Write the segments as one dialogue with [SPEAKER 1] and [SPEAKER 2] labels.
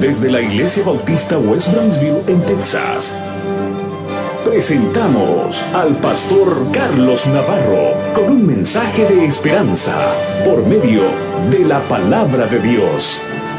[SPEAKER 1] Desde la Iglesia Bautista West Brownsville en Texas, presentamos al pastor Carlos Navarro con un mensaje de esperanza por medio de la palabra de Dios.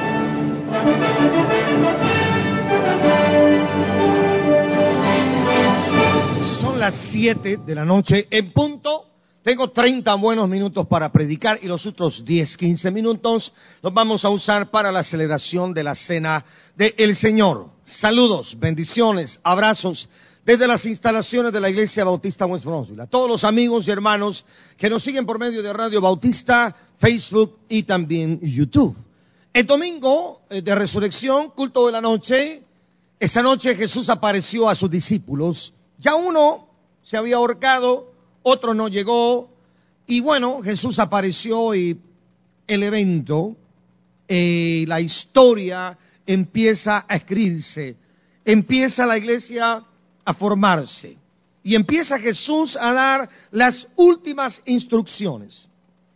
[SPEAKER 2] Son las 7 de la noche en punto. Tengo 30 buenos minutos para predicar y los otros 10, 15 minutos los vamos a usar para la celebración de la Cena del Señor. Saludos, bendiciones, abrazos desde las instalaciones de la Iglesia Bautista West Brownsville. A todos los amigos y hermanos que nos siguen por medio de Radio Bautista, Facebook y también YouTube. El domingo de resurrección, culto de la noche, esa noche Jesús apareció a sus discípulos. Ya uno se había ahorcado, otro no llegó, y bueno, Jesús apareció y el evento, la historia empieza a escribirse, empieza la iglesia a formarse, y empieza Jesús a dar las últimas instrucciones.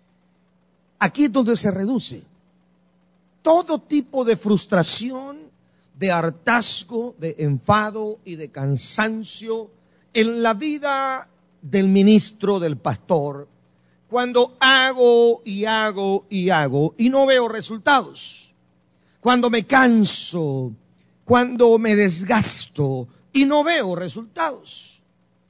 [SPEAKER 2] Aquí es donde se reduce todo tipo de frustración, de hartazgo, de enfado y de cansancio en la vida del ministro, del pastor, cuando hago y hago y hago y no veo resultados, cuando me canso, cuando me desgasto y no veo resultados,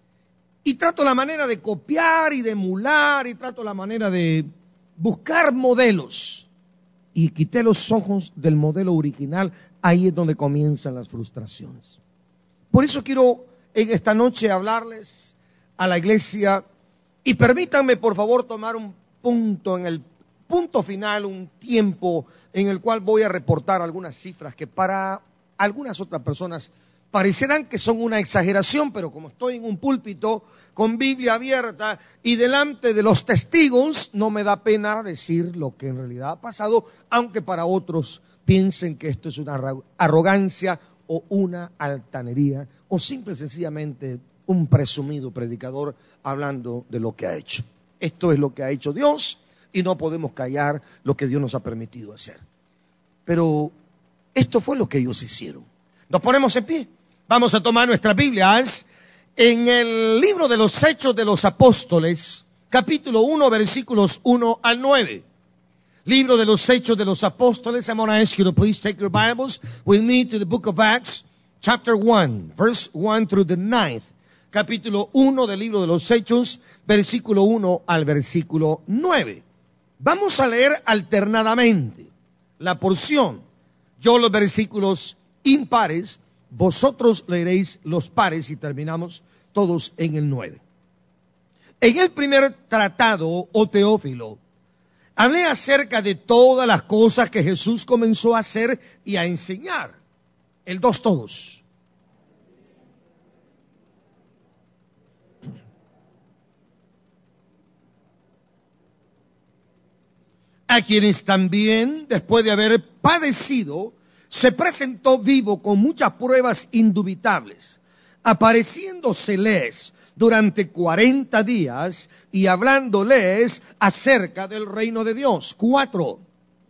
[SPEAKER 2] y trato la manera de copiar y de emular y trato la manera de buscar modelos y quité los ojos del modelo original. Ahí es donde comienzan las frustraciones. Por eso quiero en esta noche hablarles a la iglesia, y permítanme por favor tomar un punto en el punto final, un tiempo en el cual voy a reportar algunas cifras que para algunas otras personas parecerán que son una exageración, pero como estoy en un púlpito con Biblia abierta y delante de los testigos, no me da pena decir lo que en realidad ha pasado, aunque para otros piensen que esto es una arrogancia o una altanería o simple y sencillamente un presumido predicador hablando de lo que ha hecho. Esto es lo que ha hecho Dios y no podemos callar lo que Dios nos ha permitido hacer. Pero esto fue lo que ellos hicieron. Nos ponemos en pie. Vamos a tomar nuestras Biblias en el libro de los Hechos de los Apóstoles, capítulo 1, versículos 1 al 9. Libro de los Hechos de los Apóstoles. I'm going to ask you to please take your Bibles with me to the book of Acts, chapter 1, verse 1 through the 9th. Capítulo 1 del libro de los Hechos, versículo 1 al versículo 9. Vamos a leer alternadamente la porción. Yo los versículos impares, vosotros leeréis los pares y terminamos todos en el 9. En el primer tratado, o Teófilo, hablé acerca de todas las cosas que Jesús comenzó a hacer y a enseñar. El 2 todos. A quienes también, después de haber padecido, se presentó vivo con muchas pruebas indubitables, apareciéndoseles durante 40 días y hablándoles acerca del reino de Dios. 4.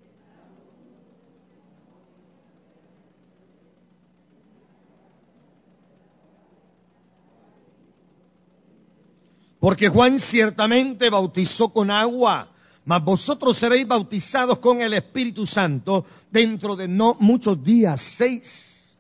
[SPEAKER 2] Porque Juan ciertamente bautizó con agua, mas vosotros seréis bautizados con el Espíritu Santo dentro de no muchos días. 6.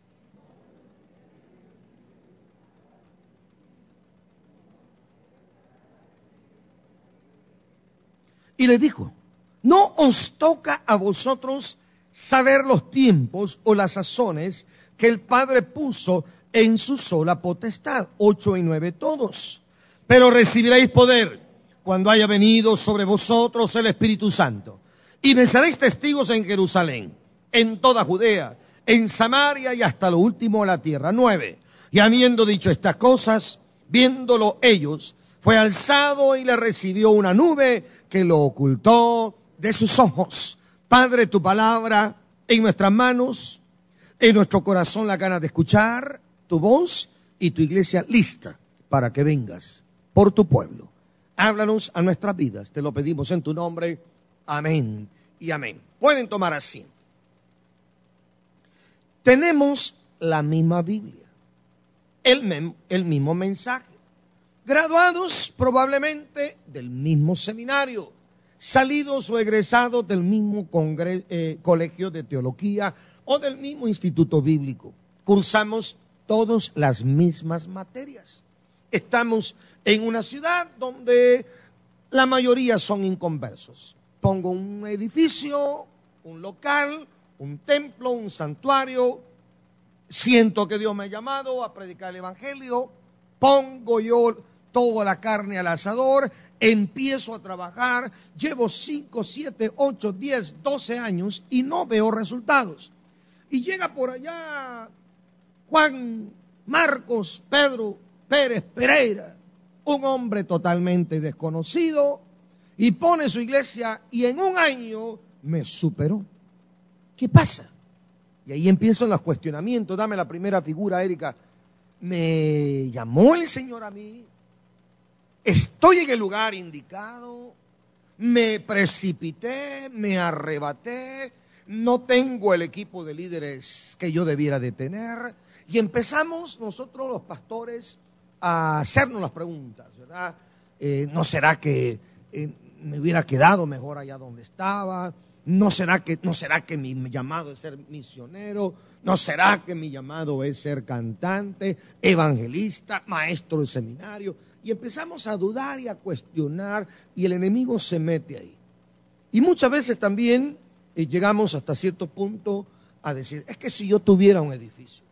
[SPEAKER 2] Y le dijo, no os toca a vosotros saber los tiempos o las sazones que el Padre puso en su sola potestad. 8 y 9 todos. Pero recibiréis poder cuando haya venido sobre vosotros el Espíritu Santo. Y me seréis testigos en Jerusalén, en toda Judea, en Samaria y hasta lo último de la tierra. 9. Y habiendo dicho estas cosas, viéndolo ellos, fue alzado y le recibió una nube que lo ocultó de sus ojos. Padre, tu palabra en nuestras manos, en nuestro corazón la gana de escuchar tu voz y tu iglesia lista para que vengas por tu pueblo. Háblanos a nuestras vidas, te lo pedimos en tu nombre. Amén y amén. Pueden tomar asiento. tenemos la misma Biblia, el mismo mensaje, graduados probablemente del mismo seminario, salidos o egresados del mismo colegio de teología o del mismo instituto bíblico. Cursamos todas las mismas materias. Estamos en una ciudad donde la mayoría son inconversos. Pongo un edificio, un local, un templo, un santuario, siento que Dios me ha llamado a predicar el evangelio, pongo yo toda la carne al asador, empiezo a trabajar, llevo 5, 7, 8, 10, 12 años y no veo resultados. Y llega por allá Juan, Marcos, Pedro, Pérez, Pereira, un hombre totalmente desconocido, y pone su iglesia y en un año me superó. ¿Qué pasa? Y ahí empiezan los cuestionamientos. Dame la primera figura, Erika. ¿Me llamó el Señor a mí? ¿Estoy en el lugar indicado? ¿Me precipité? ¿Me arrebaté? ¿No tengo el equipo de líderes que yo debiera de tener? Y empezamos nosotros los pastores a hacernos las preguntas, ¿verdad? ¿No será que me hubiera quedado mejor allá donde estaba? ¿No será que mi llamado es ser misionero? ¿No será que mi llamado es ser cantante, evangelista, maestro de seminario? Y empezamos a dudar y a cuestionar, y el enemigo se mete ahí. Y muchas veces también llegamos hasta cierto punto a decir, es que si yo tuviera un edificio,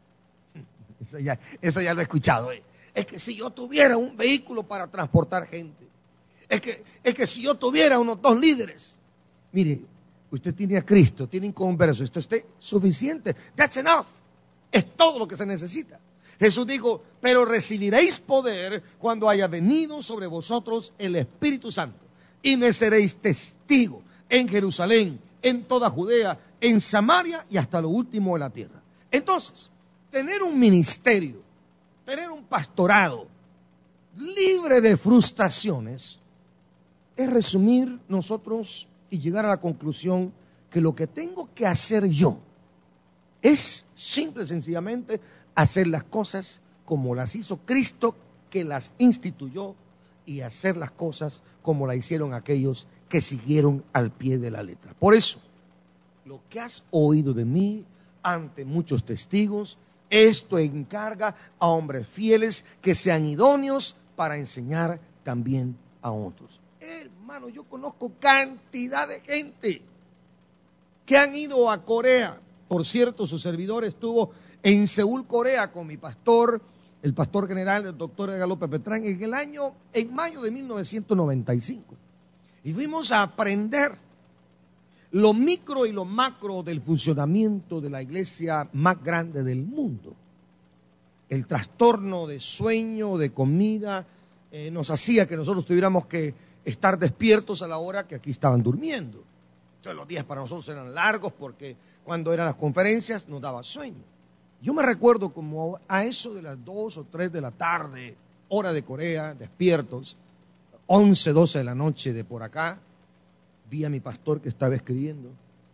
[SPEAKER 2] eso ya lo he escuchado, es que si yo tuviera un vehículo para transportar gente, es que si yo tuviera unos 2 líderes, mire, usted tiene a Cristo, tiene inconverso, esto es suficiente, that's enough, es todo lo que se necesita. Jesús dijo, pero recibiréis poder cuando haya venido sobre vosotros el Espíritu Santo, y me seréis testigo en Jerusalén, en toda Judea, en Samaria y hasta lo último de la tierra. Entonces, tener un ministerio, tener un pastorado libre de frustraciones, es resumir nosotros y llegar a la conclusión que lo que tengo que hacer yo es simple y sencillamente hacer las cosas como las hizo Cristo, que las instituyó, y hacer las cosas como las hicieron aquellos que siguieron al pie de la letra. Por eso, lo que has oído de mí ante muchos testigos, esto encarga a hombres fieles que sean idóneos para enseñar también a otros. Hermano, yo conozco cantidad de gente que han ido a Corea. Por cierto, su servidor estuvo en Seúl, Corea, con mi pastor, el pastor general, el doctor Galope Petrán, en mayo de 1995. Y fuimos a aprender lo micro y lo macro del funcionamiento de la iglesia más grande del mundo. El trastorno de sueño, de comida, nos hacía que nosotros tuviéramos que estar despiertos a la hora que aquí estaban durmiendo. Entonces los días para nosotros eran largos porque cuando eran las conferencias nos daba sueño. Yo me recuerdo como a eso de las 2 o 3 de la tarde, hora de Corea, despiertos, 11, 12 de la noche de por acá, vi a mi pastor que estaba escribiendo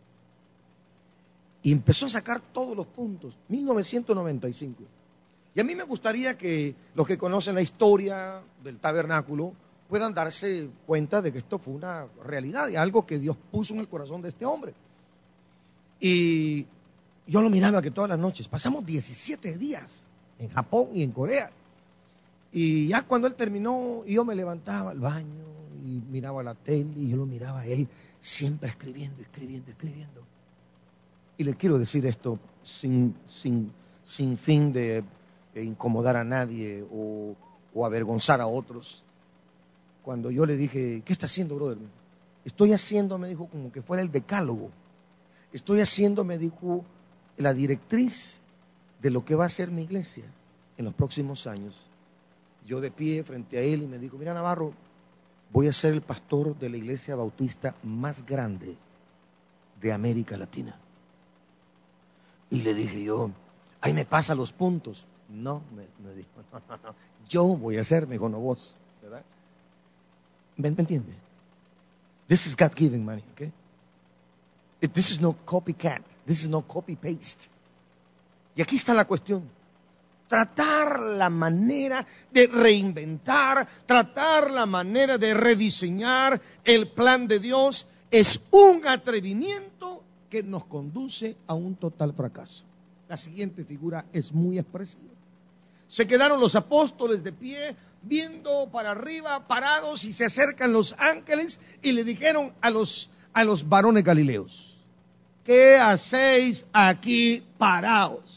[SPEAKER 2] y empezó a sacar todos los puntos, 1995. Y a mí me gustaría que los que conocen la historia del tabernáculo puedan darse cuenta de que esto fue una realidad y algo que Dios puso en el corazón de este hombre. Y yo lo miraba que todas las noches, pasamos 17 días en Japón y en Corea. Y ya cuando él terminó, yo me levantaba al baño y miraba la tele y yo lo miraba a él siempre escribiendo. Y le quiero decir esto sin fin de incomodar a nadie o avergonzar a otros. Cuando yo le dije, ¿qué está haciendo, brother? Estoy haciendo, me dijo, como que fuera el decálogo. Estoy haciendo, me dijo, la directriz de lo que va a ser mi iglesia en los próximos años. Yo de pie frente a él y me dijo, mira Navarro, voy a ser el pastor de la iglesia bautista más grande de América Latina. Y le dije yo, ahí me pasa los puntos. No, me dijo, no, yo voy a ser, me dijo, no vos, ¿verdad? ¿Me entiende? This is God-given money, okay? This is no copycat, this is no copy-paste. Y aquí está la cuestión. Tratar la manera de reinventar, tratar la manera de rediseñar el plan de Dios es un atrevimiento que nos conduce a un total fracaso. La siguiente figura es muy expresiva. Se quedaron los apóstoles de pie, viendo para arriba, parados, y se acercan los ángeles y le dijeron a los varones galileos: ¿qué hacéis aquí parados?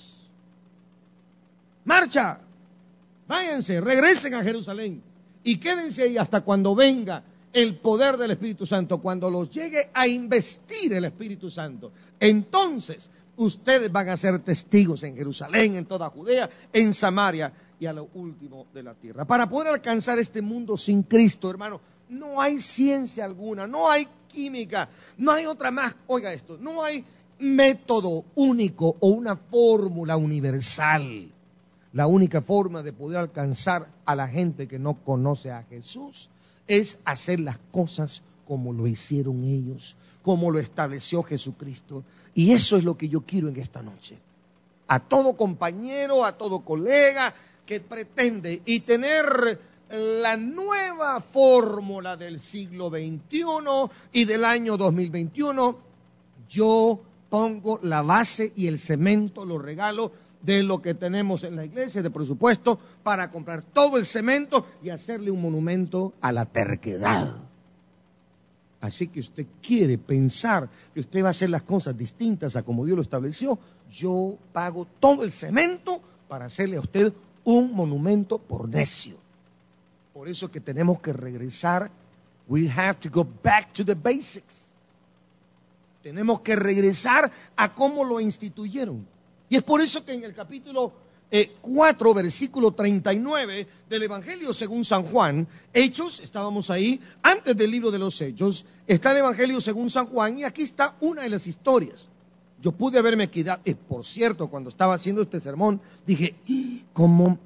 [SPEAKER 2] Marcha, váyanse, regresen a Jerusalén y quédense ahí hasta cuando venga el poder del Espíritu Santo, cuando los llegue a investir el Espíritu Santo. Entonces ustedes van a ser testigos en Jerusalén, en toda Judea, en Samaria y a lo último de la tierra. Para poder alcanzar este mundo sin Cristo, hermano, no hay ciencia alguna, no hay química, no hay otra más, oiga esto, no hay método único o una fórmula universal. La única forma de poder alcanzar a la gente que no conoce a Jesús es hacer las cosas como lo hicieron ellos, como lo estableció Jesucristo. Y eso es lo que yo quiero en esta noche. A todo compañero, a todo colega que pretende y tener la nueva fórmula del siglo XXI y del año 2021, yo pongo la base y el cemento, lo regalo de lo que tenemos en la iglesia, de presupuesto, para comprar todo el cemento y hacerle un monumento a la terquedad. Así que usted quiere pensar que usted va a hacer las cosas distintas a como Dios lo estableció, yo pago todo el cemento para hacerle a usted un monumento por necio. Por eso es que tenemos que regresar, we have to go back to the basics. Tenemos que regresar a cómo lo instituyeron. Y es por eso que en el capítulo 4, versículo 39 del Evangelio según San Juan, Hechos, estábamos ahí, antes del libro de los Hechos, está el Evangelio según San Juan, y aquí está una de las historias. Yo pude haberme quedado, por cierto, cuando estaba haciendo este sermón, dije, ¿cómo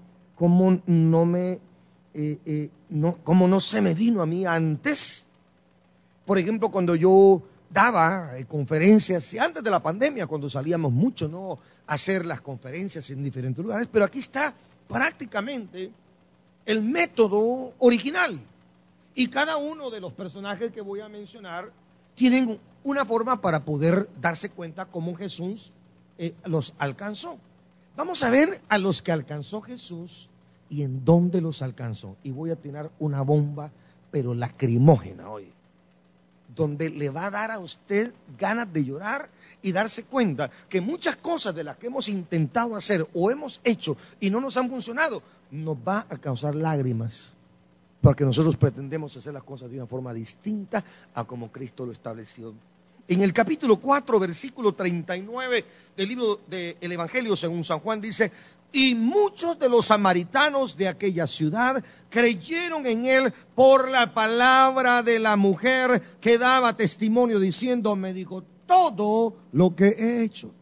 [SPEAKER 2] no se me vino a mí antes? Por ejemplo, cuando yo daba conferencias antes de la pandemia, cuando salíamos mucho, ¿no?, a hacer las conferencias en diferentes lugares, pero aquí está prácticamente el método original. Y cada uno de los personajes que voy a mencionar tienen una forma para poder darse cuenta cómo Jesús los alcanzó. Vamos a ver a los que alcanzó Jesús y en dónde los alcanzó. Y voy a tirar una bomba, pero lacrimógena hoy, donde le va a dar a usted ganas de llorar y darse cuenta que muchas cosas de las que hemos intentado hacer o hemos hecho y no nos han funcionado, nos va a causar lágrimas, porque nosotros pretendemos hacer las cosas de una forma distinta a como Cristo lo estableció. En el capítulo 4, versículo 39 del libro del Evangelio según San Juan dice: y muchos de los samaritanos de aquella ciudad creyeron en él por la palabra de la mujer que daba testimonio diciendo: me dijo todo lo que he hecho.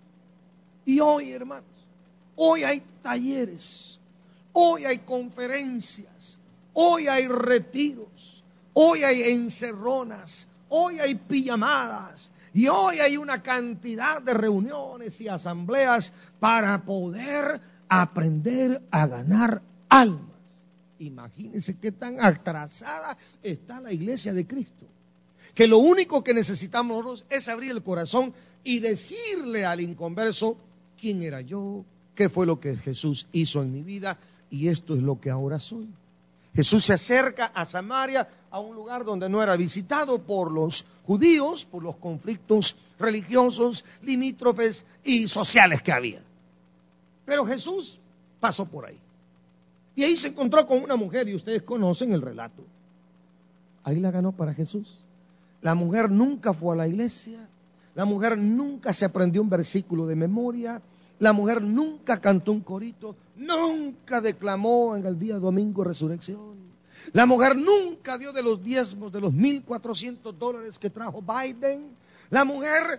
[SPEAKER 2] Y hoy, hermanos, hoy hay talleres, hoy hay conferencias, hoy hay retiros, hoy hay encerronas, hoy hay pijamadas. Y hoy hay una cantidad de reuniones y asambleas para poder aprender a ganar almas. Imagínense qué tan atrasada está la iglesia de Cristo, que lo único que necesitamos nosotros es abrir el corazón y decirle al inconverso: ¿quién era yo? ¿Qué fue lo que Jesús hizo en mi vida? Y esto es lo que ahora soy. Jesús se acerca a Samaria, a un lugar donde no era visitado por los judíos, por los conflictos religiosos, limítrofes y sociales que había. Pero Jesús pasó por ahí. Y ahí se encontró con una mujer, y ustedes conocen el relato. Ahí la ganó para Jesús. La mujer nunca fue a la iglesia, la mujer nunca se aprendió un versículo de memoria, la mujer nunca cantó un corito, nunca declamó en el día domingo resurrección. La mujer nunca dio de los diezmos de los $1,400 que trajo Biden. La mujer,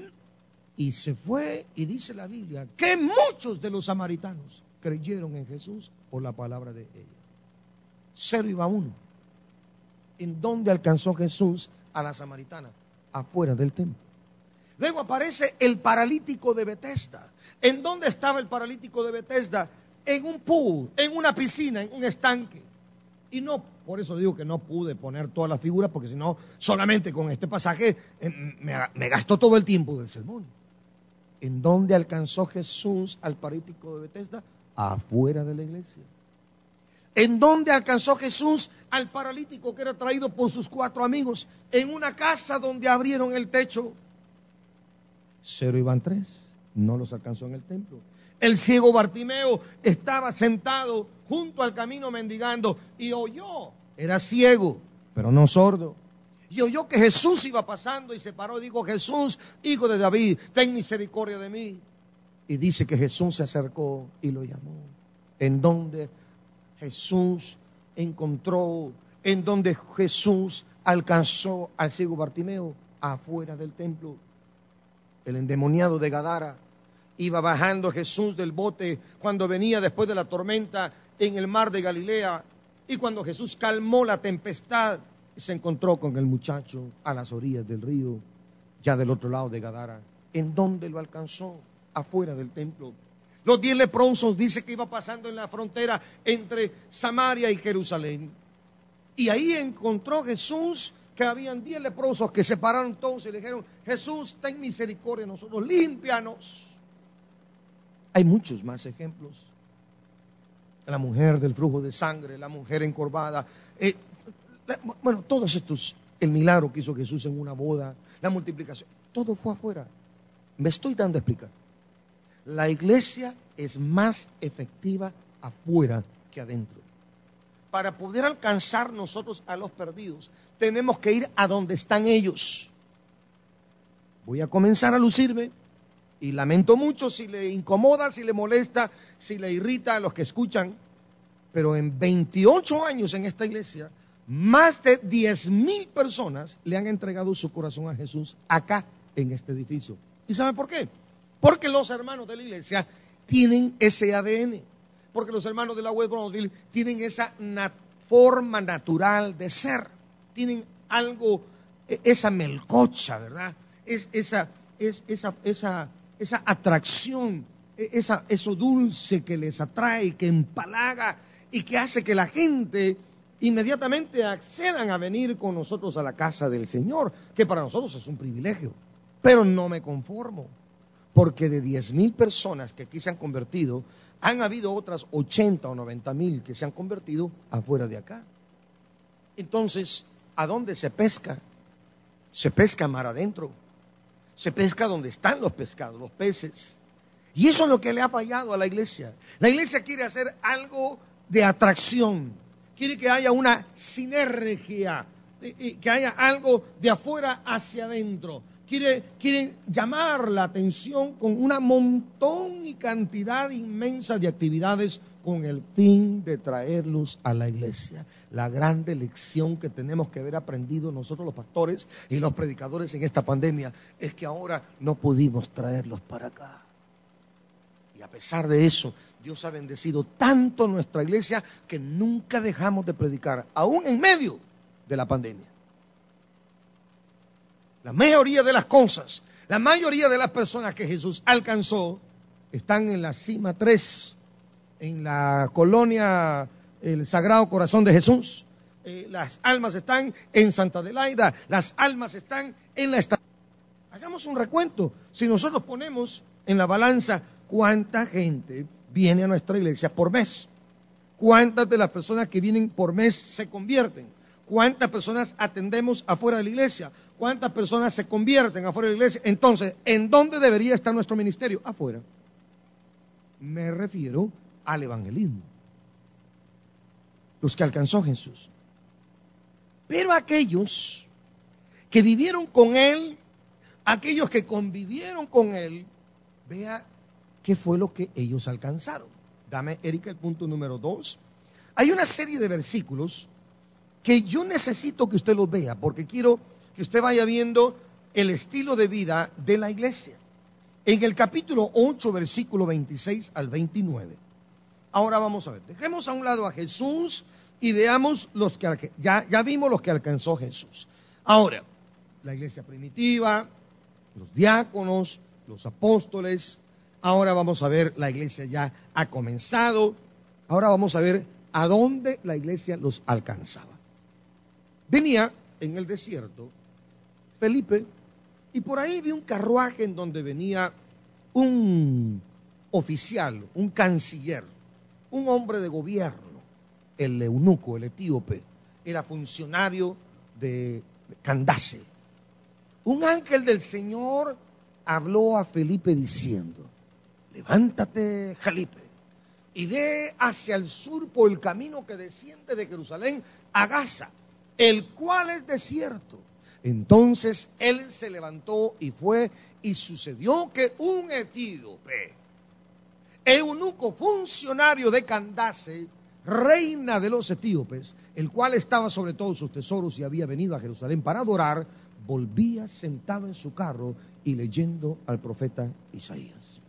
[SPEAKER 2] y se fue, y dice la Biblia que muchos de los samaritanos creyeron en Jesús por la palabra de ella. 0-1. ¿En dónde alcanzó Jesús a la samaritana? Afuera del templo. Luego aparece el paralítico de Betesda. ¿En dónde estaba el paralítico de Betesda? En un pool, en una piscina, en un estanque. Y no, por eso digo que no pude poner todas las figuras, porque si no, solamente con este pasaje me gastó todo el tiempo del sermón. ¿En dónde alcanzó Jesús al paralítico de Betesda? Afuera de la iglesia. ¿En dónde alcanzó Jesús al paralítico que era traído por sus 4 amigos? En una casa donde abrieron el techo. 0 iban 3, no los alcanzó en el templo. El ciego Bartimeo estaba sentado junto al camino mendigando y oyó, era ciego, pero no sordo. Y oyó que Jesús iba pasando y se paró y dijo: Jesús, hijo de David, ten misericordia de mí. Y dice que Jesús se acercó y lo llamó. ¿En dónde Jesús encontró, en donde Jesús alcanzó al ciego Bartimeo? Afuera del templo. El endemoniado de Gadara, iba bajando Jesús del bote cuando venía después de la tormenta en el mar de Galilea, y cuando Jesús calmó la tempestad, se encontró con el muchacho a las orillas del río, ya del otro lado de Gadara. ¿En dónde lo alcanzó? Afuera del templo. Los 10 leprosos dice que iba pasando en la frontera entre Samaria y Jerusalén. Y ahí encontró Jesús que habían 10 leprosos que se pararon todos y le dijeron: Jesús, ten misericordia de nosotros, límpianos. Hay muchos más ejemplos. La mujer del flujo de sangre, la mujer encorvada. Bueno, todos estos, el milagro que hizo Jesús en una boda, la multiplicación, todo fue afuera. Me estoy dando a explicar. La iglesia es más efectiva afuera que adentro. Para poder alcanzar nosotros a los perdidos, tenemos que ir a donde están ellos. Voy a comenzar a lucirme, y lamento mucho si le incomoda, si le molesta, si le irrita a los que escuchan, pero en 28 años en esta iglesia, más de 10,000 personas le han entregado su corazón a Jesús acá en este edificio. ¿Y saben por qué? Porque los hermanos de la iglesia tienen ese ADN, porque los hermanos de la West Brownsville tienen esa forma natural de ser, tienen algo, esa melcocha, ¿verdad? Esa atracción, eso dulce que les atrae, que empalaga y que hace que la gente inmediatamente accedan a venir con nosotros a la casa del Señor, que para nosotros es un privilegio. Pero no me conformo, porque de 10,000 personas que aquí se han convertido, han habido otras 80 o 90,000 que se han convertido afuera de acá. Entonces, ¿a dónde se pesca? Se pesca mar adentro. Se pesca donde están los pescados, los peces. Y eso es lo que le ha fallado a la iglesia. La iglesia quiere hacer algo de atracción. Quiere que haya una sinergia, que haya algo de afuera hacia adentro. Quieren llamar la atención con una montón y cantidad inmensa de actividades con el fin de traerlos a la iglesia. La grande lección que tenemos que haber aprendido nosotros los pastores y los predicadores en esta pandemia es que ahora no pudimos traerlos para acá. Y a pesar de eso, Dios ha bendecido tanto nuestra iglesia que nunca dejamos de predicar, aún en medio de la pandemia. La mayoría de las cosas, la mayoría de las personas que Jesús alcanzó están en la cima 3, en la colonia el Sagrado Corazón de Jesús. Las almas están en Santa Adelaida, las almas están en la estación. Hagamos un recuento. Si nosotros ponemos en la balanza cuánta gente viene a nuestra iglesia por mes, cuántas de las personas que vienen por mes se convierten, cuántas personas atendemos afuera de la iglesia, cuántas personas se convierten afuera de la iglesia. Entonces, ¿en dónde debería estar nuestro ministerio? Afuera. Me refiero al evangelismo, los que alcanzó Jesús. Pero aquellos que vivieron con Él, aquellos que convivieron con Él, vea qué fue lo que ellos alcanzaron. Dame, Erika, el punto número 2. Hay una serie de versículos que yo necesito que usted los vea, porque quiero que usted vaya viendo el estilo de vida de la iglesia. En el capítulo 8, versículo 26 al 29. Ahora vamos a ver, dejemos a un lado a Jesús y veamos los que ya vimos los que alcanzó Jesús. Ahora, la iglesia primitiva, los diáconos, los apóstoles. Ahora vamos a ver, la iglesia ya ha comenzado. Ahora vamos a ver a dónde la iglesia los alcanzaba. Venía en el desierto Felipe, y por ahí vi un carruaje en donde venía un oficial, un canciller, un hombre de gobierno, el eunuco, el etíope, era funcionario de Candace. Un ángel del Señor habló a Felipe diciendo: levántate, Felipe, y ve hacia el sur por el camino que desciende de Jerusalén a Gaza, el cual es desierto. Entonces él se levantó y fue, y sucedió que un etíope, eunuco funcionario de Candace, reina de los etíopes, el cual estaba sobre todos sus tesoros y había venido a Jerusalén para adorar, volvía sentado en su carro y leyendo al profeta Isaías.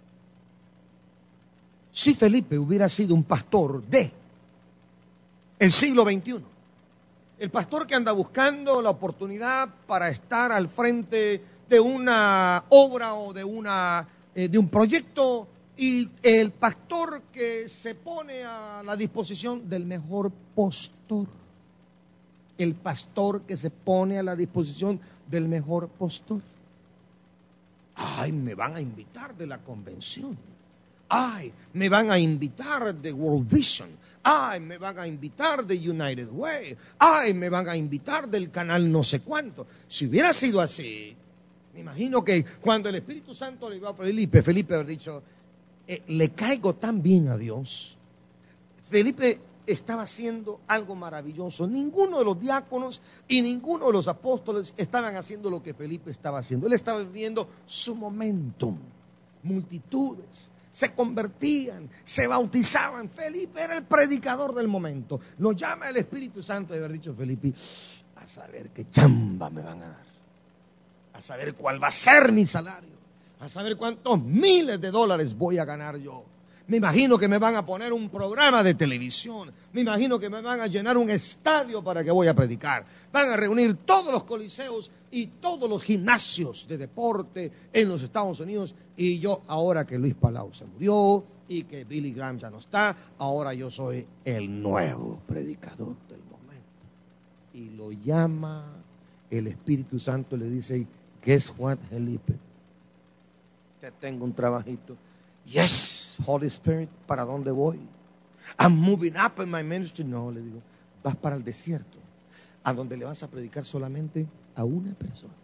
[SPEAKER 2] Si Felipe hubiera sido un pastor de el siglo XXI, el pastor que anda buscando la oportunidad para estar al frente de una obra o de un proyecto, y el pastor que se pone a la disposición del mejor postor, el pastor que se pone a la disposición del mejor postor. Ay, me van a invitar de la convención. Ay, me van a invitar de World Vision. Ay, me van a invitar de United Way. Ay, me van a invitar del canal no sé cuánto. Si hubiera sido así, me imagino que cuando el Espíritu Santo le iba a Felipe habría dicho: le caigo tan bien a Dios. Felipe estaba haciendo algo maravilloso. Ninguno de los diáconos y ninguno de los apóstoles estaban haciendo lo que Felipe estaba haciendo. Él estaba viviendo su momentum. Multitudes se convertían, se bautizaban. Felipe era el predicador del momento. Lo llama el Espíritu Santo de haber dicho: Felipe, a saber qué chamba me van a dar, a saber cuál va a ser mi salario, a saber cuántos miles de dólares voy a ganar yo. Me imagino que me van a poner un programa de televisión, me imagino que me van a llenar un estadio para que voy a predicar, van a reunir todos los coliseos y todos los gimnasios de deporte en los Estados Unidos, y yo, ahora que Luis Palau se murió y que Billy Graham ya no está, ahora yo soy el nuevo predicador del momento. Y lo llama el Espíritu Santo, le dice: guess what, Felipe, te tengo un trabajito. Yes, Holy Spirit, ¿para dónde voy? I'm moving up in my ministry. No, le digo, vas para el desierto, a donde le vas a predicar solamente a una persona.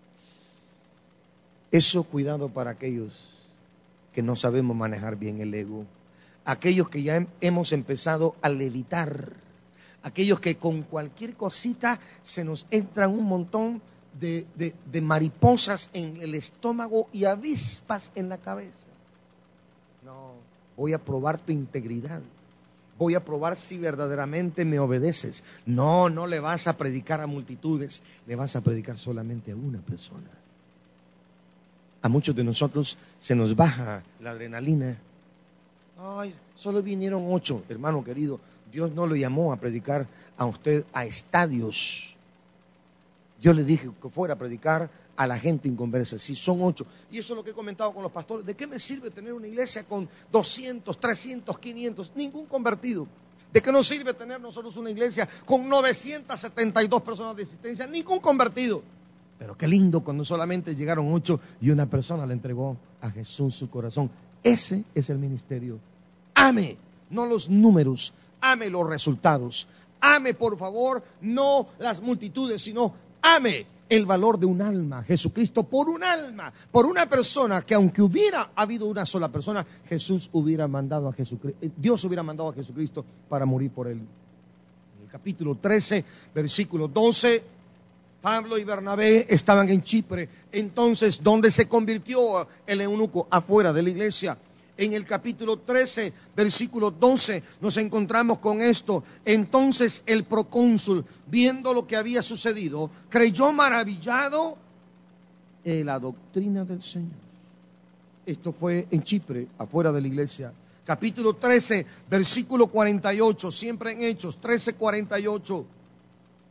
[SPEAKER 2] Eso, cuidado para aquellos que no sabemos manejar bien el ego, aquellos que ya hemos empezado a levitar, aquellos que con cualquier cosita se nos entran un montón de mariposas en el estómago y avispas en la cabeza. No, voy a probar tu integridad. Voy a probar si verdaderamente me obedeces. No, no le vas a predicar a multitudes, le vas a predicar solamente a una persona. A muchos de nosotros se nos baja la adrenalina. Ay, solo vinieron 8, hermano querido. Dios no lo llamó a predicar a usted a estadios. Yo le dije que fuera a predicar a la gente inconversa. Si son 8, y eso es lo que he comentado con los pastores: ¿de qué me sirve tener una iglesia con 200, 300, 500? Ningún convertido. ¿De qué nos sirve tener nosotros una iglesia con 972 personas de asistencia? Ningún convertido. Pero qué lindo cuando solamente llegaron 8 y una persona le entregó a Jesús su corazón. Ese es el ministerio. Ame, no los números, ame los resultados. Ame, por favor, no las multitudes, sino ame el valor de un alma. Jesucristo por un alma, por una persona, que aunque hubiera habido una sola persona, Dios hubiera mandado a Jesucristo para morir por él. En el capítulo 13, versículo 12, Pablo y Bernabé estaban en Chipre. Entonces, ¿dónde se convirtió el eunuco? Afuera de la iglesia. En el capítulo 13, versículo 12, nos encontramos con esto. Entonces el procónsul, viendo lo que había sucedido, creyó maravillado en la doctrina del Señor. Esto fue en Chipre, afuera de la iglesia. Capítulo 13, versículo 48, siempre en Hechos, 13:48.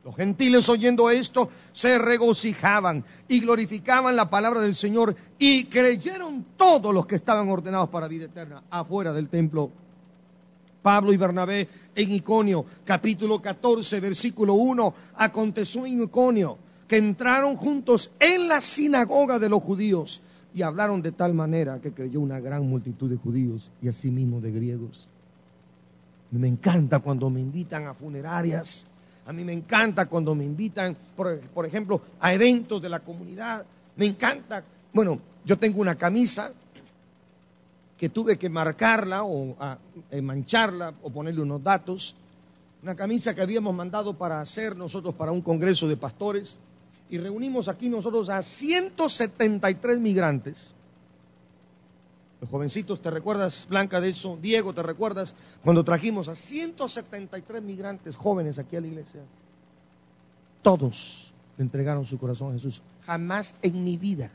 [SPEAKER 2] Los gentiles, oyendo esto, se regocijaban y glorificaban la palabra del Señor, y creyeron todos los que estaban ordenados para vida eterna afuera del templo. Pablo y Bernabé en Iconio, capítulo 14, versículo 1, aconteció en Iconio que entraron juntos en la sinagoga de los judíos y hablaron de tal manera que creyó una gran multitud de judíos y asimismo de griegos. Me encanta cuando me invitan a funerarias, a mí me encanta cuando me invitan, por ejemplo, a eventos de la comunidad. Me encanta, bueno, yo tengo una camisa que tuve que marcarla o mancharla o ponerle unos datos, una camisa que habíamos mandado para hacer nosotros para un congreso de pastores, y reunimos aquí nosotros a 173 migrantes. Los jovencitos, ¿te recuerdas, Blanca, de eso? Diego, ¿te recuerdas cuando trajimos a 173 migrantes jóvenes aquí a la iglesia? Todos le entregaron su corazón a Jesús. Jamás en mi vida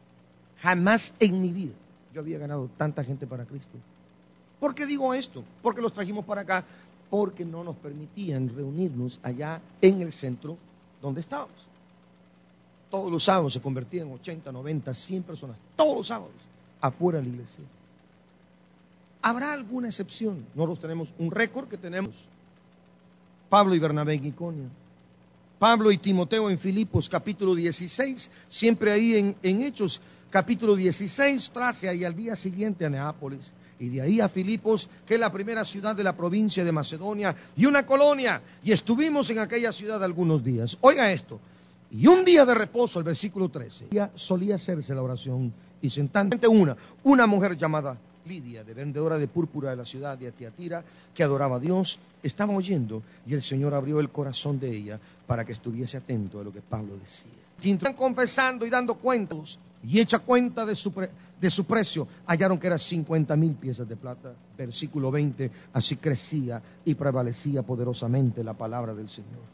[SPEAKER 2] yo había ganado tanta gente para Cristo. ¿Por qué digo esto? Porque los trajimos para acá, porque no nos permitían reunirnos allá en el centro donde estábamos. Todos los sábados se convertían en 80, 90, 100 personas, todos los sábados, afuera de la iglesia. ¿Habrá alguna excepción? Nosotros tenemos un récord que tenemos. Pablo y Bernabé en Iconio. Pablo y Timoteo en Filipos, capítulo 16, siempre ahí en Hechos, capítulo 16, Tracia, y al día siguiente a Neápolis, y de ahí a Filipos, que es la primera ciudad de la provincia de Macedonia, y una colonia, y estuvimos en aquella ciudad algunos días. Oiga esto, y un día de reposo, el versículo 13, solía hacerse la oración, y sentante una mujer llamada Lidia, de vendedora de púrpura de la ciudad de Tiatira, que adoraba a Dios, estaba oyendo, y el Señor abrió el corazón de ella para que estuviese atento a lo que Pablo decía. Están confesando y dando cuentos, y hecha cuenta de su precio, hallaron que eran 50,000 piezas de plata. Versículo 20, así crecía y prevalecía poderosamente la palabra del Señor.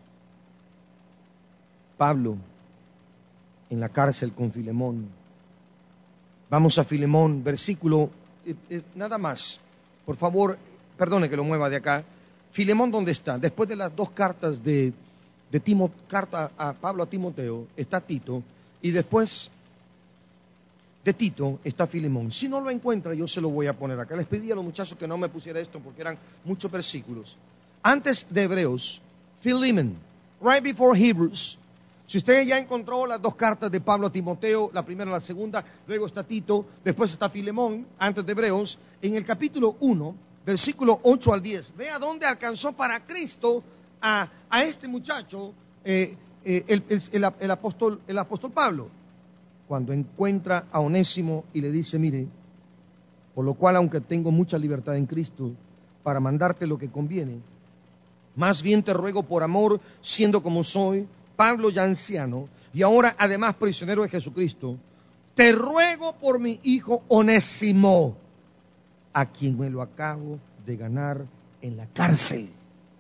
[SPEAKER 2] Pablo en la cárcel con Filemón. Vamos a Filemón, versículo, nada más, por favor, perdone que lo mueva de acá. Filemón, ¿dónde está? Después de las dos cartas carta a Pablo a Timoteo, está Tito, y después de Tito está Filemón. Si no lo encuentra, yo se lo voy a poner acá. Les pedí a los muchachos que no me pusiera esto porque eran muchos versículos. Antes de Hebreos, Philemon, right before Hebrews. Si usted ya encontró las dos cartas de Pablo a Timoteo, la primera y la segunda, luego está Tito, después está Filemón, antes de Hebreos, en el capítulo 1, versículo 8 al 10. Vea dónde alcanzó para Cristo a este muchacho, el apóstol Pablo, cuando encuentra a Onésimo y le dice, mire, por lo cual, aunque tengo mucha libertad en Cristo para mandarte lo que conviene, más bien te ruego por amor, siendo como soy, Pablo ya anciano, y ahora además prisionero de Jesucristo, te ruego por mi hijo Onésimo, a quien me lo acabo de ganar en la cárcel.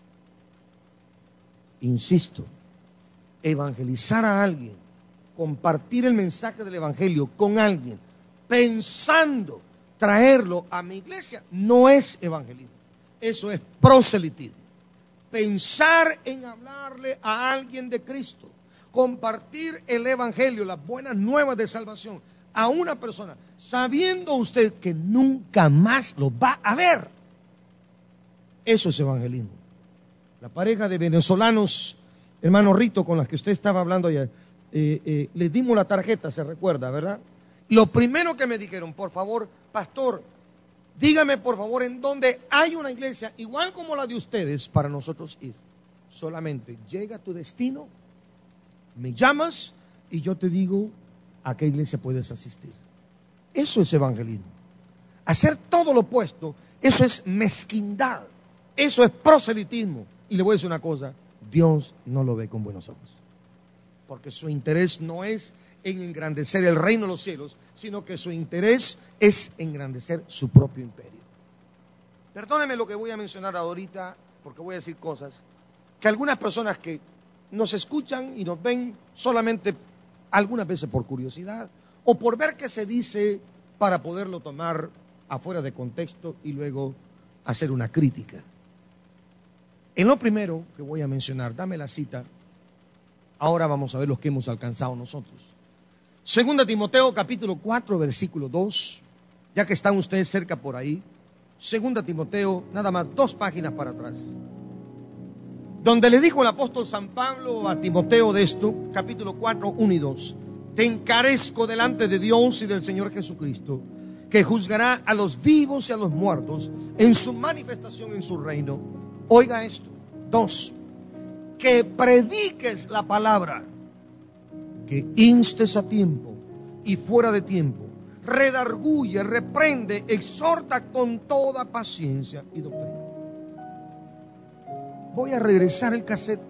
[SPEAKER 2] Insisto, evangelizar a alguien, compartir el mensaje del evangelio con alguien, pensando traerlo a mi iglesia, no es evangelismo, eso es proselitismo. Pensar en hablarle a alguien de Cristo, compartir el evangelio, las buenas nuevas de salvación a una persona, sabiendo usted que nunca más lo va a ver. Eso es evangelismo. La pareja de venezolanos, hermano Rito, con las que usted estaba hablando ayer, les dimos la tarjeta, se recuerda, ¿verdad? Lo primero que me dijeron, por favor, pastor, dígame por favor en dónde hay una iglesia igual como la de ustedes para nosotros ir. Solamente llega a tu destino, me llamas y yo te digo a qué iglesia puedes asistir. Eso es evangelismo. Hacer todo lo opuesto, eso es mezquindad, eso es proselitismo. Y le voy a decir una cosa, Dios no lo ve con buenos ojos, porque su interés no es en engrandecer el reino de los cielos, sino que su interés es engrandecer su propio imperio. Perdóneme lo que voy a mencionar ahorita, porque voy a decir cosas que algunas personas que nos escuchan y nos ven solamente algunas veces por curiosidad o por ver qué se dice para poderlo tomar afuera de contexto y luego hacer una crítica. En lo primero que voy a mencionar, dame la cita, Ahora vamos a ver los que hemos alcanzado nosotros. Segunda Timoteo capítulo 4 versículo 2, ya que están ustedes cerca por ahí. Segunda Timoteo, nada más 2 páginas para atrás, donde le dijo el apóstol San Pablo a Timoteo de esto, capítulo 4, 1 y 2. Te encarezco delante de Dios y del Señor Jesucristo, que juzgará a los vivos y a los muertos en su manifestación en su reino. Oiga esto. 2. Que prediques la palabra, que instes a tiempo y fuera de tiempo, redarguye, reprende, exhorta con toda paciencia y doctrina. Voy a regresar el cassette,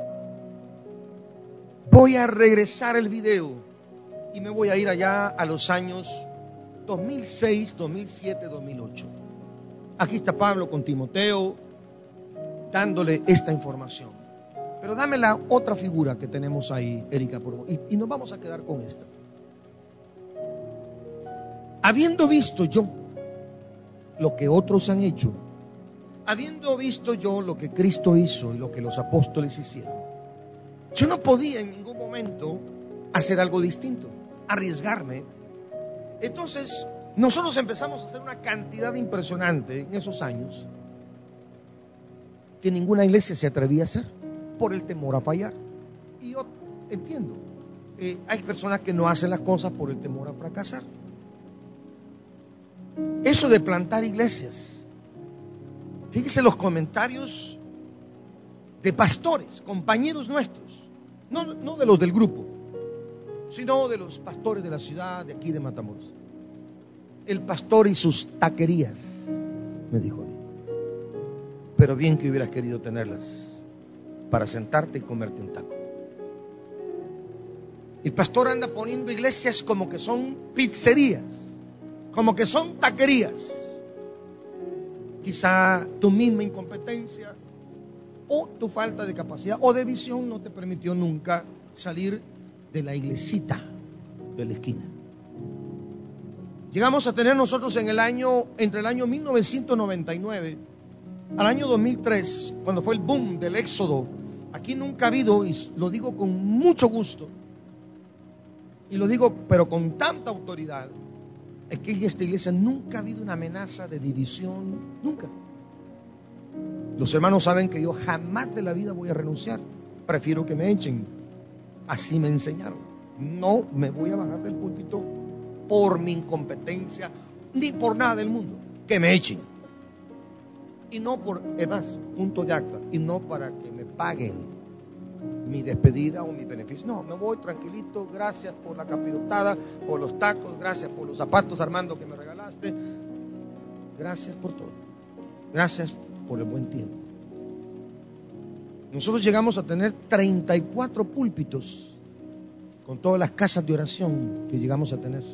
[SPEAKER 2] voy a regresar el video y me voy a ir allá a los años 2006, 2007, 2008. Aquí está Pablo con Timoteo dándole esta información. Pero dame la otra figura que tenemos ahí, Erika, por favor, y nos vamos a quedar con esta. Habiendo visto yo lo que otros han hecho, habiendo visto yo lo que Cristo hizo y lo que los apóstoles hicieron, yo no podía en ningún momento hacer algo distinto, arriesgarme. Entonces, nosotros empezamos a hacer una cantidad impresionante en esos años que ninguna iglesia se atrevía a hacer por el temor a fallar. Y yo entiendo, hay personas que no hacen las cosas por el temor a fracasar. Eso de plantar iglesias, fíjese los comentarios de pastores, compañeros nuestros, no de los del grupo, sino de los pastores de la ciudad de aquí de Matamoros. El pastor y sus taquerías, me dijo a mí. Pero bien que hubieras querido tenerlas para sentarte y comerte un taco. El pastor anda poniendo iglesias como que son pizzerías, como que son taquerías. Quizá tu misma incompetencia o tu falta de capacidad o de visión no te permitió nunca salir de la iglesita de la esquina. Llegamos a tener nosotros entre el año 1999 al año 2003, cuando fue el boom del éxodo. Aquí nunca ha habido, y lo digo con mucho gusto, y lo digo pero con tanta autoridad, es que en esta iglesia nunca ha habido una amenaza de división, nunca. Los hermanos saben que yo jamás de la vida voy a renunciar, prefiero que me echen, así me enseñaron. No me voy a bajar del púlpito por mi incompetencia, ni por nada del mundo, que me echen. Y no por, es más, punto de acta, y no para que me paguen mi despedida o mi beneficio. No, me voy tranquilito, gracias por la capirotada, por los tacos, gracias por los zapatos, Armando, que me regalaste. Gracias por todo. Gracias por el buen tiempo. Nosotros llegamos a tener 34 púlpitos con todas las casas de oración que llegamos a tener.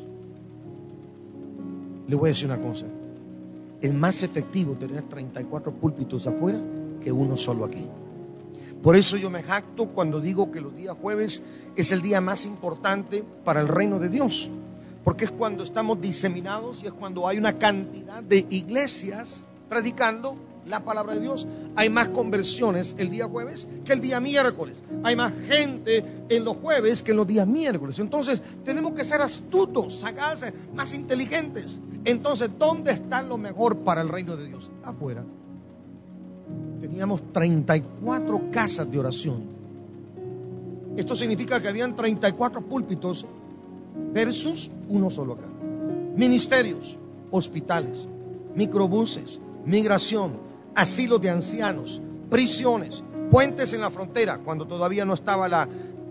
[SPEAKER 2] Le voy a decir una cosa. Es más efectivo tener 34 púlpitos afuera que uno solo aquí. Por eso yo me jacto cuando digo que los días jueves es el día más importante para el reino de Dios, porque es cuando estamos diseminados y es cuando hay una cantidad de iglesias predicando la palabra de Dios. Hay más conversiones el día jueves que el día miércoles. Hay más gente en los jueves que en los días miércoles. Entonces tenemos que ser astutos, sagaces, más inteligentes. Entonces, ¿dónde está lo mejor para el reino de Dios? Afuera. Teníamos 34 casas de oración. Esto significa que habían 34 púlpitos versus uno solo acá. Ministerios, hospitales, microbuses, migración, asilos de ancianos, prisiones, puentes en la frontera, cuando todavía no estaba las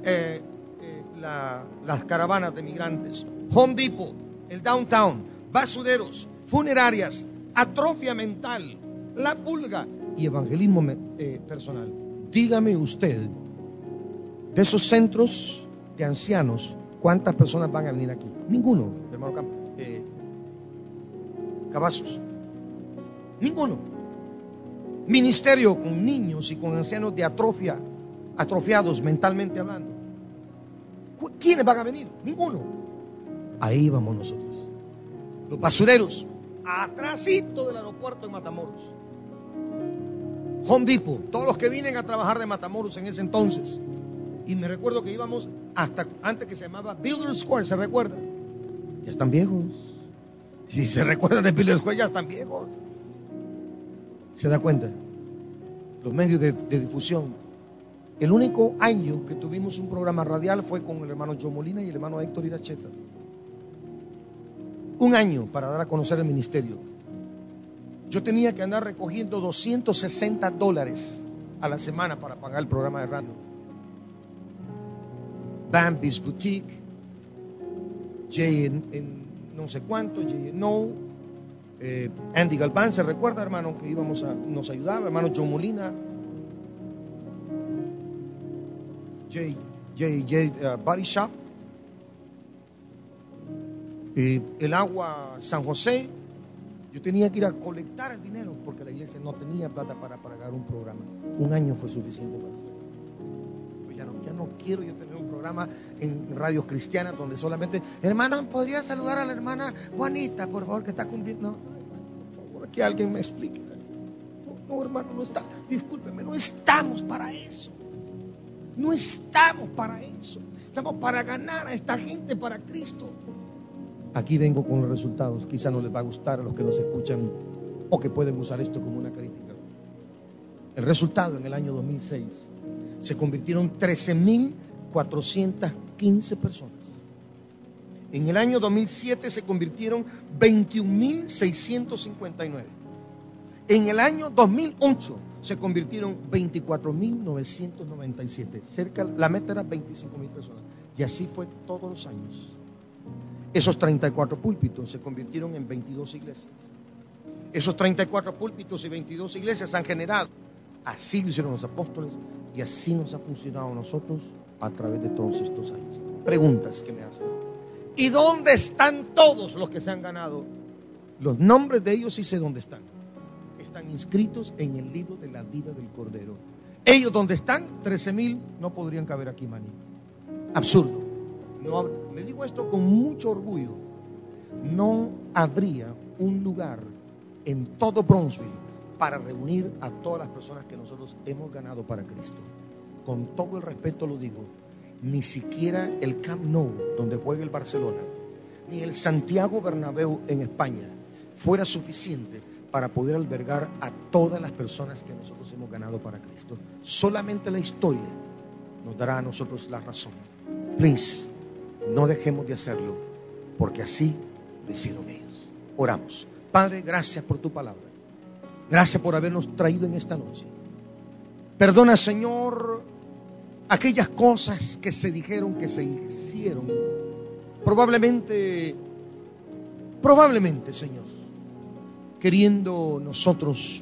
[SPEAKER 2] caravanas de migrantes, Home Depot, el downtown, basureros, funerarias, atrofia mental, la pulga y evangelismo personal. Dígame usted, de esos centros de ancianos, ¿cuántas personas van a venir aquí? Ninguno, hermano Cavazos. Ninguno. Ministerio con niños y con ancianos de atrofiados mentalmente hablando. ¿Quiénes van a venir? Ninguno. Ahí vamos nosotros. Los basureros, atrásito del aeropuerto de Matamoros. Home Depot, todos los que vienen a trabajar de Matamoros en ese entonces Y me recuerdo que íbamos hasta antes, que se llamaba Builder Square, ¿se recuerda? Ya están viejos. Si se recuerdan de Builder Square, ya están viejos. ¿Se da cuenta? Los medios de difusión. El único año que tuvimos un programa radial fue con el hermano Joe Molina y el hermano Héctor Iracheta. Un año para dar a conocer el ministerio. Yo tenía que andar recogiendo $260 a la semana para pagar el programa de radio. Bambi's Boutique, Jay en no sé cuánto, Jay No, Andy Galván, ¿se recuerda, hermano? Que nos ayudaba, hermano John Molina, Jay Body Shop, el agua San José. Yo tenía que ir a colectar el dinero porque la iglesia no tenía plata para pagar un programa. Un año fue suficiente para hacerlo. Pues ya no quiero yo tener un programa en radios cristianas donde solamente, hermano, ¿podría saludar a la hermana Juanita, por favor, que está cumpliendo? No, por favor, que alguien me explique. No, hermano, no está. Discúlpeme, no estamos para eso. No estamos para eso. Estamos para ganar a esta gente para Cristo. Aquí vengo con los resultados. Quizá no les va a gustar a los que nos escuchan o que pueden usar esto como una crítica. El resultado: en el año 2006 se convirtieron 13.415 personas. En el año 2007 se convirtieron 21.659. En el año 2008 se convirtieron 24.997. La meta era 25.000 personas. Y así fue todos los años. Esos 34 púlpitos se convirtieron en 22 iglesias. Esos 34 púlpitos y 22 iglesias han generado. Así lo hicieron los apóstoles y así nos ha funcionado a nosotros a través de todos estos años. Preguntas que me hacen. ¿Y dónde están todos los que se han ganado? Los nombres de ellos sí sé dónde están. Están inscritos en el libro de la vida del Cordero. Ellos donde están, 13.000 no podrían caber aquí, maní. Absurdo. No, le digo esto con mucho orgullo. No habría un lugar en todo Bronzeville para reunir a todas las personas que nosotros hemos ganado para Cristo. Con todo el respeto lo digo. Ni siquiera el Camp Nou, donde juega el Barcelona, ni el Santiago Bernabéu en España fuera suficiente para poder albergar a todas las personas que nosotros hemos ganado para Cristo. Solamente la historia nos dará a nosotros la razón. Please, no dejemos de hacerlo, porque así lo hicieron ellos. Oramos. Padre, gracias por tu palabra. Gracias por habernos traído en esta noche. Perdona, Señor, aquellas cosas que se dijeron, que se hicieron. Probablemente, Señor, queriendo nosotros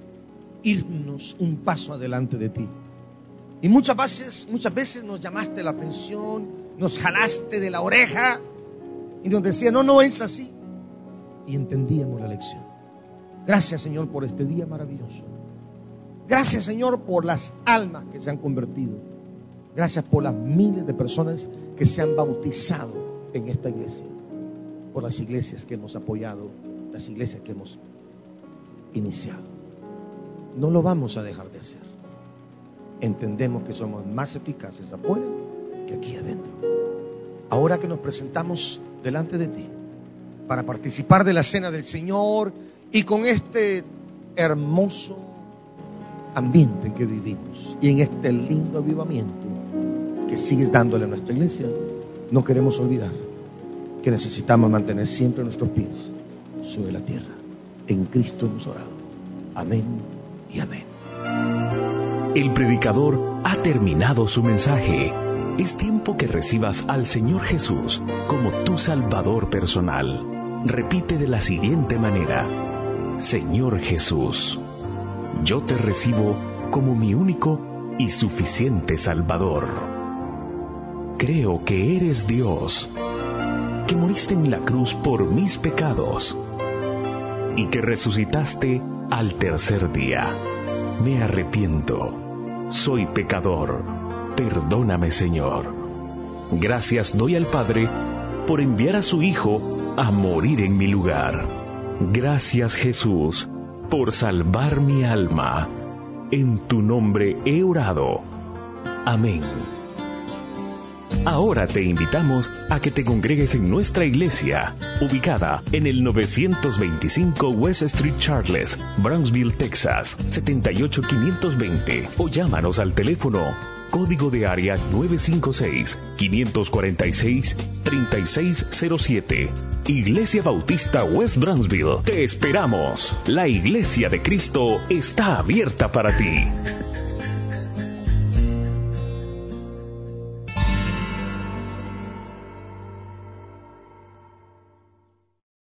[SPEAKER 2] irnos un paso adelante de ti. Y muchas veces nos llamaste la atención, nos jalaste de la oreja y nos decía, no es así. Y entendíamos la lección. Gracias, Señor, por este día maravilloso. Gracias, Señor, por las almas que se han convertido. Gracias por las miles de personas que se han bautizado en esta iglesia. Por las iglesias que hemos apoyado, las iglesias que hemos iniciado. No lo vamos a dejar de hacer. Entendemos que somos más eficaces afuera que aquí adentro. Ahora que nos presentamos delante de ti para participar de la cena del Señor y con este hermoso ambiente que vivimos y en este lindo avivamiento que sigues dándole a nuestra iglesia, no queremos olvidar que necesitamos mantener siempre nuestros pies sobre la tierra. En Cristo hemos orado. Amén y amén.
[SPEAKER 1] El predicador ha terminado su mensaje. Es tiempo que recibas al Señor Jesús como tu Salvador personal. Repite de la siguiente manera: Señor Jesús, yo te recibo como mi único y suficiente Salvador. Creo que eres Dios, que moriste en la cruz por mis pecados y que resucitaste al tercer día. Me arrepiento, soy pecador, perdóname, Señor. Gracias doy al Padre por enviar a su Hijo a morir en mi lugar. Gracias, Jesús, por salvar mi alma. En tu nombre he orado. Amén Ahora te invitamos a que te congregues en nuestra iglesia, ubicada en el 925 West Street Charles, Brownsville, Texas, 78520, o llámanos al teléfono código de área 956-546-3607. Iglesia Bautista West Brownsville. Te esperamos. La Iglesia de Cristo está abierta para ti.